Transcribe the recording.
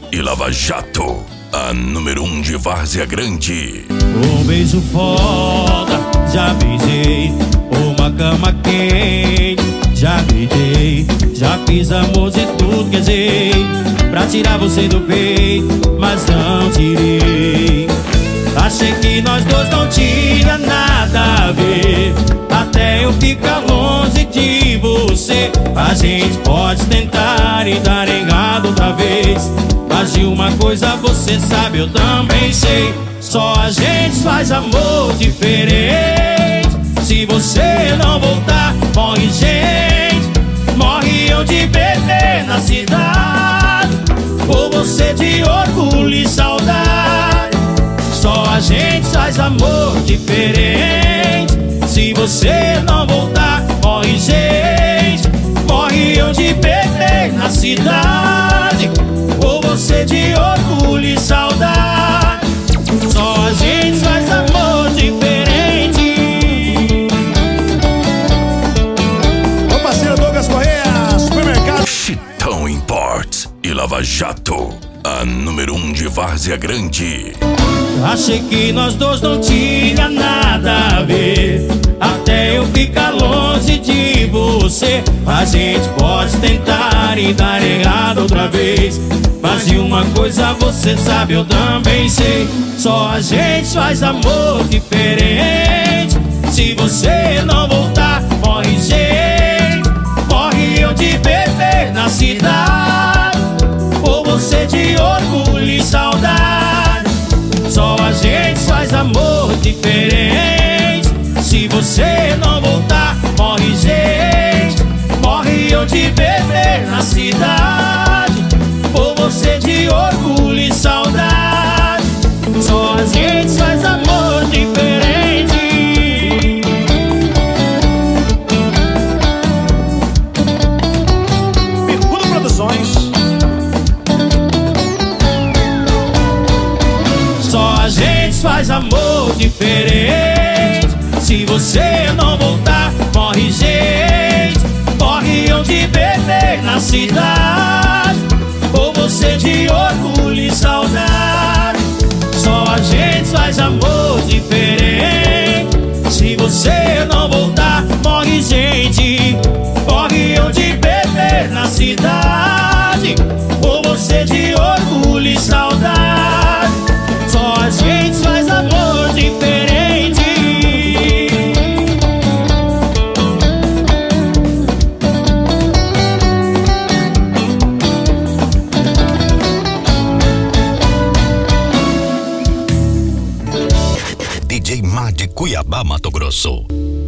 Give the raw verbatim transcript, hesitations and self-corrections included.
e Lava Jato, a número um de Várzea Grande. Um beijo foda, já beijei. Uma cama quente, já deitei. Já fiz amor de tudo que é jeito pra tirar você do peito, mas não tirei. Achei que nós dois não tinha nada a ver, até eu ficar longe de você. A gente pode tentar e dar errado outra vez, mas de uma coisa você sabe, eu também sei. Só a gente faz amor diferente. Se você não voltar, morre gente. Morre eu de bebê na cidade, ou você de orgulho e saudade. Só a gente faz amor diferente. Se você não voltar, morre gente. Morre eu de bebê na cidade, ou você de orgulho e saudade. Só a gente faz amor diferente. Meu parceiro Douglas Correia, supermercado Chitão Imports e Lava Jato, a número um de Várzea Grande. Achei que nós dois não tinha nada a ver, até eu ficar longe de você. A gente pode tentar e dar errado outra vez, mas de uma coisa você sabe, eu também sei. Só a gente faz amor diferente. Se você não voltar, morre gente. Morre eu de bebê na cidade, ou você de orgulho e saudade. Só a gente faz amor diferente. Se você não voltar, morre gente. Morre eu de bebê na cidade, ou você de orgulho e saudade. Só a gente faz amor diferente. Picudo Produções. Só a gente faz amor diferente. Se você não voltar, morre gente. Morre eu de bebê na cidade, ou você de orgulho e saudade. Só a gente faz amor diferente. Se você não voltar, morre gente. Morre eu de bebê na cidade, ou você de orgulho e saudade. Só a gente faz amor diferente. D J Má de Cuiabá, Mato Grosso.